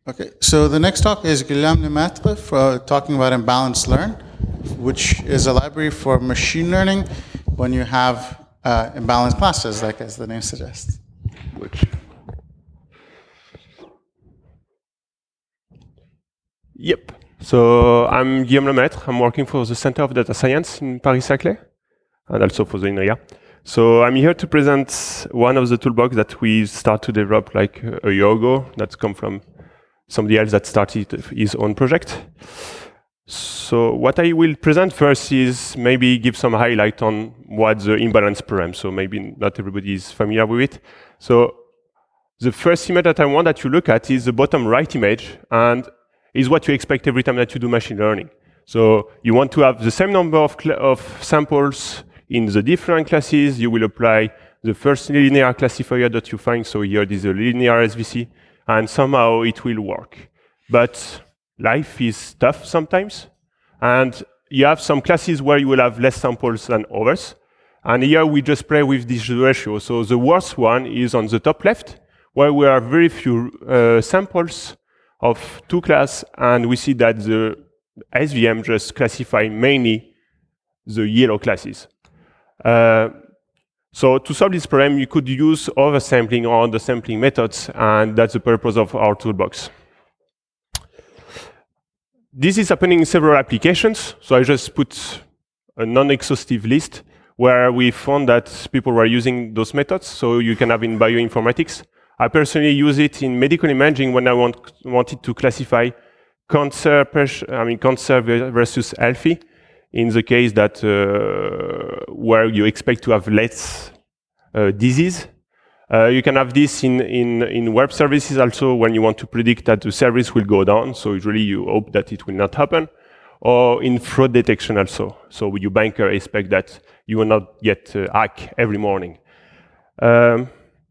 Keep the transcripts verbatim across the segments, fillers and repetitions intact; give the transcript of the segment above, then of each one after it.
Okay, so the next talk is Guillaume Lemaitre for talking about Imbalanced Learn, which is a library for machine learning when you have uh, imbalanced classes, like as the name suggests. Which? Yep. So I'm Guillaume Lemaitre. I'm working for the Center of Data Science in Paris-Saclay, and also for the INRIA. So I'm here to present one of the toolbox that we start to develop like a year ago. That's come from somebody else that started his own project. So what I will present first is maybe give some highlight on what the imbalance program. So maybe not everybody is familiar with it. So the first image that I want that you look at is the bottom right image, and is what you expect every time that you do machine learning. So you want to have the same number of, of samples in the different classes. You will apply the first linear classifier that you find. So here this is a linear S V C, and somehow it will work. But life is tough sometimes, and you have some classes where you will have less samples than others. And here we just play with this ratio. So the worst one is on the top left, where we have very few uh, samples of two classes, and we see that the S V M just classify mainly the yellow classes. Uh, so to solve this problem, you could use oversampling or undersampling methods, and that's the purpose of our toolbox. This is happening in several applications, so I just put a non-exhaustive list where we found that people were using those methods, so you can have in bioinformatics. I personally use it in medical imaging when I want, wanted to classify cancer, I mean cancer versus healthy, in the case that uh, where you expect to have less uh, disease. Uh, you can have this in, in, in web services also when you want to predict that the service will go down. So usually you hope that it will not happen. Or in fraud detection also. So your banker expect that you will not get uh, hacked every morning. Um,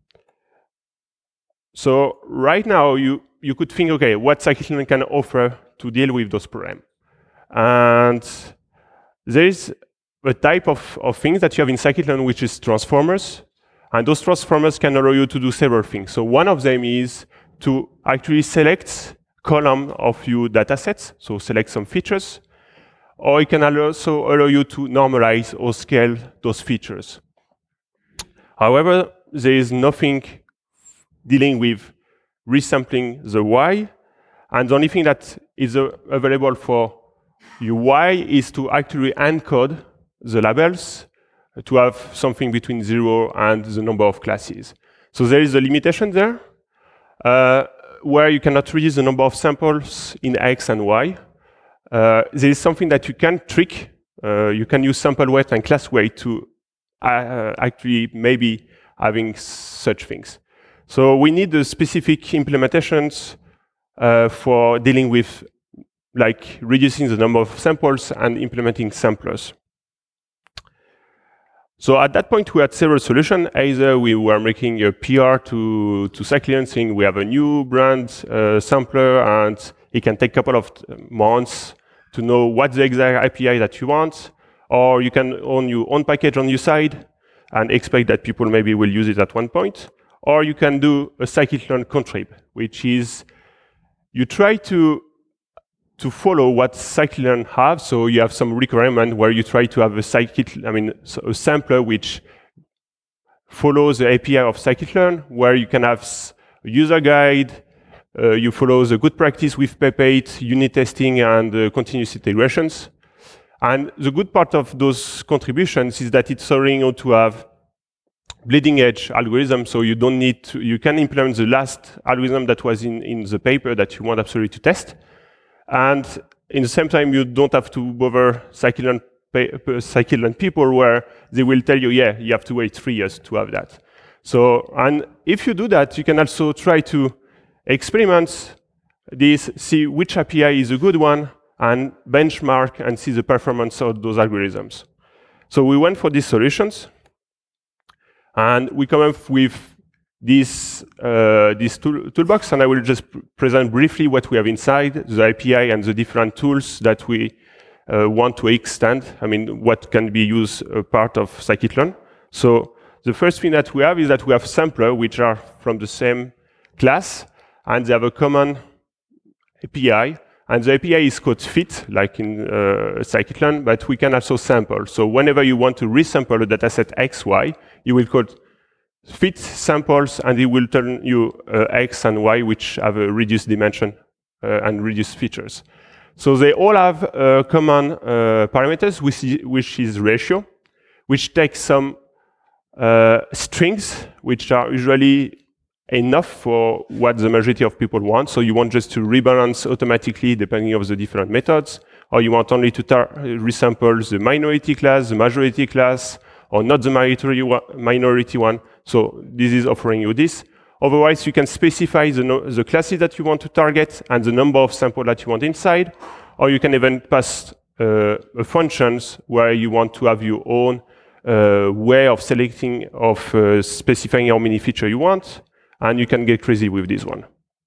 so right now you, you could think, okay, what scikit-learn can offer to deal with those problems? And there is a type of, of things that you have in scikit-learn, which is transformers. And those transformers can allow you to do several things. So one of them is to actually select column of your data sets, so select some features. Or it can also allow you to normalize or scale those features. However, there is nothing dealing with resampling the Y. And the only thing that is uh, available for your Y is to actually encode the labels to have something between zero and the number of classes. So there is a limitation there, uh, where you cannot reduce the number of samples in X and Y. Uh, there is something that you can trick. Uh, you can use sample weight and class weight to uh, actually maybe having such things. So we need the specific implementations uh, for dealing with like reducing the number of samples and implementing samplers. So at that point, we had several solutions. Either we were making a P R to, to scikit-learn saying we have a new brand uh, sampler, and it can take a couple of months to know what's the exact A P I that you want. Or you can own your own package on your side and expect that people maybe will use it at one point. Or you can do a scikit-learn contrib, which is you try to to follow what scikit-learn have. So you have some requirement where you try to have a scikit, I mean, a sampler which follows the A P I of scikit-learn, where you can have a user guide, uh, you follow the good practice with P E P eight, unit testing, and uh, continuous iterations. And the good part of those contributions is that it's allowing you to have bleeding edge algorithm, so you don't need to, you can implement the last algorithm that was in, in the paper that you want absolutely to test. And in the same time, you don't have to bother scikit-learn scikit-learn people where they will tell you, yeah, you have to wait three years to have that. So, and if you do that, you can also try to experiment this, see which A P I is a good one, and benchmark and see the performance of those algorithms. So we went for these solutions, and we come up with this, uh, this tool, toolbox, and I will just pr present briefly what we have inside, the A P I and the different tools that we uh, want to extend. I mean, what can be used a part of scikit-learn. So the first thing that we have is that we have samplers, which are from the same class, and they have a common A P I, and the A P I is called fit, like in uh, scikit-learn, but we can also sample. So whenever you want to resample a dataset X, Y, you will call fit samples, and it will turn you uh, X and Y, which have a reduced dimension uh, and reduced features. So they all have uh, common uh, parameters, which is, which is ratio, which takes some uh, strings, which are usually enough for what the majority of people want. So you want just to rebalance automatically depending on the different methods, or you want only to resample the minority class, the majority class, or not the minority one. So this is offering you this. Otherwise, you can specify the, no the classes that you want to target and the number of samples that you want inside, or you can even pass uh, functions where you want to have your own uh, way of selecting, of uh, specifying how many features you want, and you can get crazy with this one.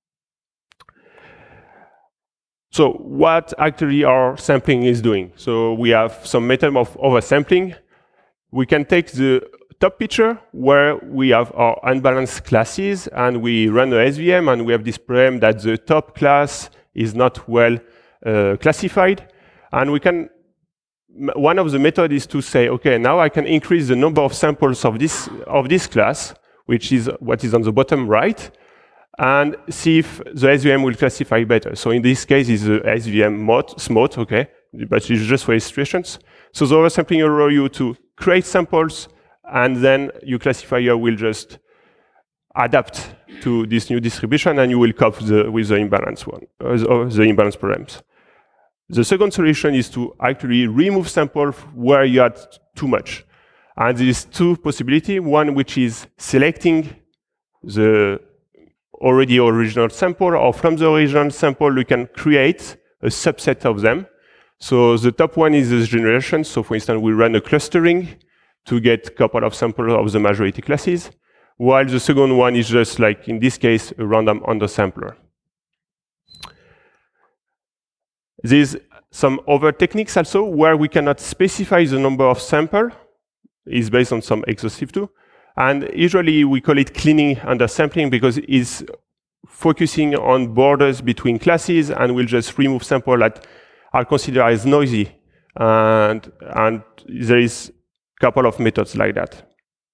So what actually our sampling is doing? So we have some method of oversampling. We can take the top picture where we have our unbalanced classes, and we run a S V M, and we have this problem that the top class is not well uh, classified. And we can, one of the methods is to say, okay, now I can increase the number of samples of this, of this class, which is what is on the bottom right, and see if the S V M will classify better. So in this case, it's the S V M mod, smot, okay, but it's just for illustrations. So the oversampling allows you to create samples, and then your classifier will just adapt to this new distribution, and you will cope the, with the imbalance one, uh, the imbalance problems. The second solution is to actually remove samples where you had too much. And there is two possibilities. One which is selecting the already original sample, or from the original sample, you can create a subset of them. So the top one is the generation. So for instance, we run a clustering to get a couple of samples of the majority classes, while the second one is just like, in this case, a random undersampler. There's some other techniques also where we cannot specify the number of samples. It's based on some exhaustive too. And usually we call it cleaning undersampling because it's focusing on borders between classes, and we'll just remove samples that are considered as noisy. And, and there is couple of methods like that.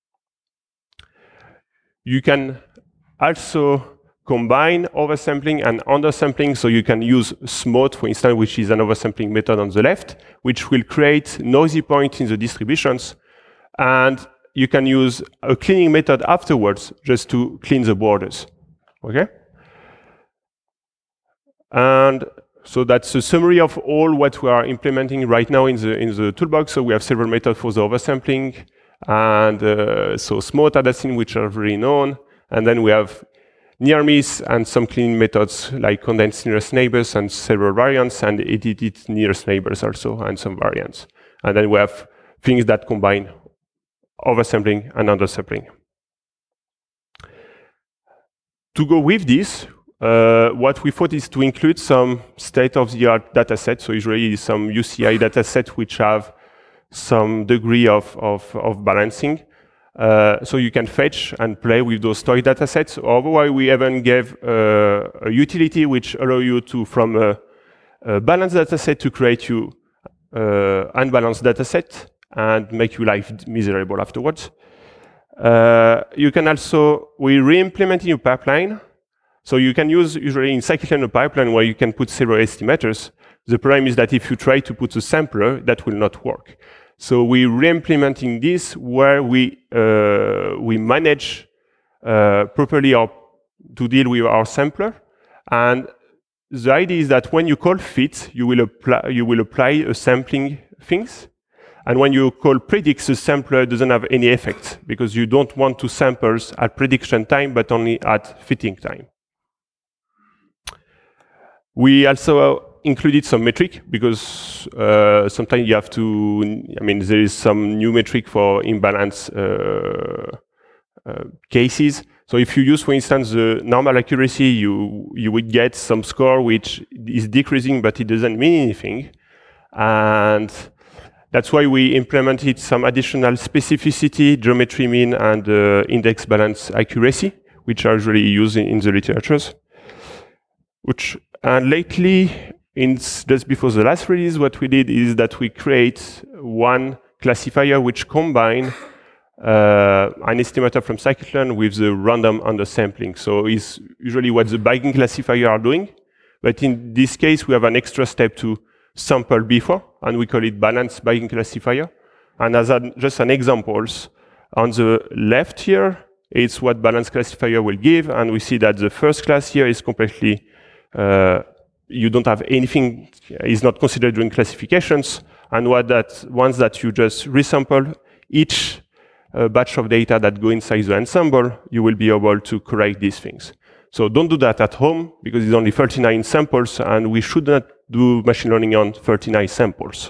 You can also combine oversampling and undersampling, so you can use smot, for instance, which is an oversampling method on the left, which will create noisy points in the distributions, and you can use a cleaning method afterwards just to clean the borders. Okay? And so that's a summary of all what we are implementing right now in the in the toolbox. So we have several methods for the oversampling, and uh, so smot, adasyn, which are very known, and then we have near miss and some cleaning methods like condensed nearest neighbors and several variants, and edited nearest neighbors also and some variants. And then we have things that combine oversampling and undersampling. To go with this, Uh, what we thought is to include some state-of-the-art data sets, so usually some U C I data sets which have some degree of, of, of balancing. Uh, so you can fetch and play with those toy data sets. Otherwise, we even gave uh, a utility which allow you to, from a, a balanced data set, to create you uh, unbalanced data set and make your life miserable afterwards. Uh, you can also, we re-implementing your pipeline. So you can use, usually in scikit-learn, a pipeline where you can put several estimators. The problem is that if you try to put a sampler, that will not work. So we're re-implementing this where we, uh, we manage uh, properly our, to deal with our sampler. And the idea is that when you call fit, you will apply, you will apply a sampling things. And when you call predicts, the sampler doesn't have any effect because you don't want to sample at prediction time, but only at fitting time. We also included some metric because uh, sometimes you have to, I mean, there is some new metric for imbalance uh, uh, cases. So if you use, for instance, the normal accuracy, you, you would get some score which is decreasing, but it doesn't mean anything. And that's why we implemented some additional specificity, geometry mean, and uh, index balance accuracy, which are usually used in, in the literatures, which And lately, in just before the last release, what we did is that we create one classifier which combine uh, an estimator from scikit-learn with the random undersampling. So it's usually what the Bayesian classifier are doing. But in this case, we have an extra step to sample before, and we call it balanced Bayesian classifier. And as an, just an examples, on the left here, it's what balanced classifier will give, and we see that the first class here is completely, uh, you don't have anything, is not considered doing classifications, and what that, once that you just resample each uh, batch of data that go inside the ensemble, you will be able to correct these things. So don't do that at home, because it's only thirty-nine samples, and we should not do machine learning on thirty-nine samples.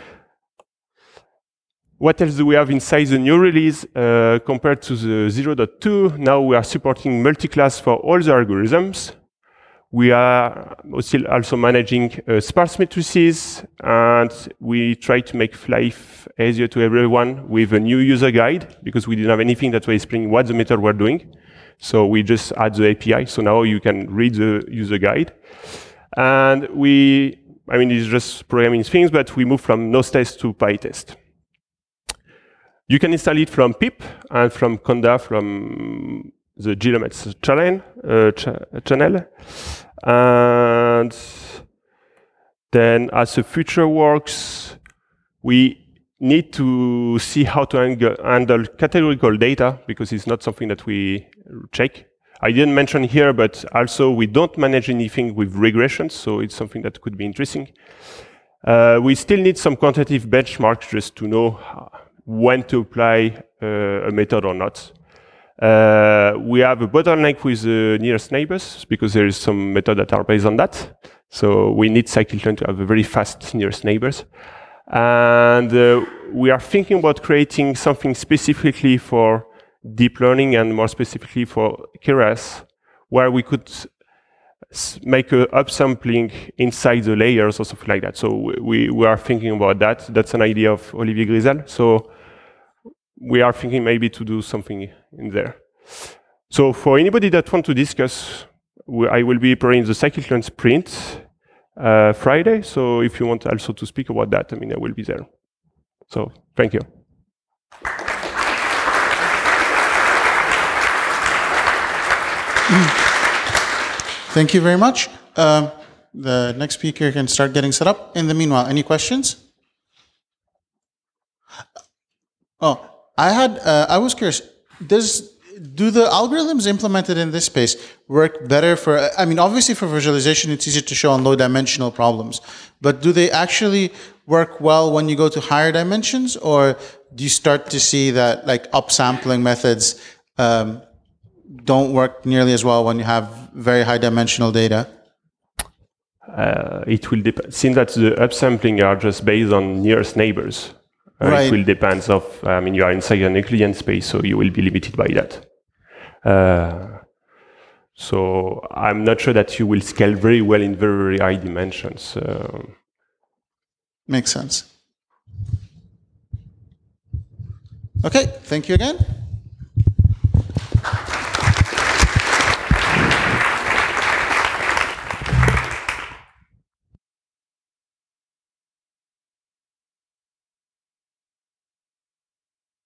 What else do we have inside the new release uh, compared to the zero point two? Now we are supporting multi-class for all the algorithms. We are still also managing uh, sparse matrices, and we try to make life easier to everyone with a new user guide, because we didn't have anything that was explaining what the method were doing. So we just add the A P I. So now you can read the user guide. And we, I mean, it's just programming things, but we move from NoseTest to PyTest. You can install it from pip and from Conda from the GLOMETS channel, uh, ch channel. And then as the future works, we need to see how to handle categorical data, because it's not something that we check. I didn't mention here, but also we don't manage anything with regressions, so it's something that could be interesting. Uh, we still need some quantitative benchmarks just to know when to apply uh, a method or not. Uh, we have a bottleneck with the nearest neighbors, because there is some methods that are based on that. So we need scikit-learn to have a very fast nearest neighbors. And uh, we are thinking about creating something specifically for deep learning, and more specifically for Keras, where we could make a upsampling inside the layers or something like that. So we, we are thinking about that. That's an idea of Olivier Grisal. So we are thinking maybe to do something in there. So for anybody that wants to discuss, I will be preparing the scikit-learn sprint uh, Friday. So if you want also to speak about that, I mean, I will be there. So thank you. Thank you very much. Um, the next speaker can start getting set up. In the meanwhile, any questions? Oh, I had. Uh, I was curious. Does do the algorithms implemented in this space work better for? I mean, obviously for visualization, it's easier to show on low-dimensional problems. But do they actually work well when you go to higher dimensions, or do you start to see that like upsampling methods um, don't work nearly as well when you have very high dimensional data? Uh, it will depend. Since that the upsampling are just based on nearest neighbors, uh, right. It will depend of. I mean, you are inside an Euclidean space, so you will be limited by that. Uh, so I'm not sure that you will scale very well in very, very high dimensions. Uh, Makes sense. Okay, thank you again.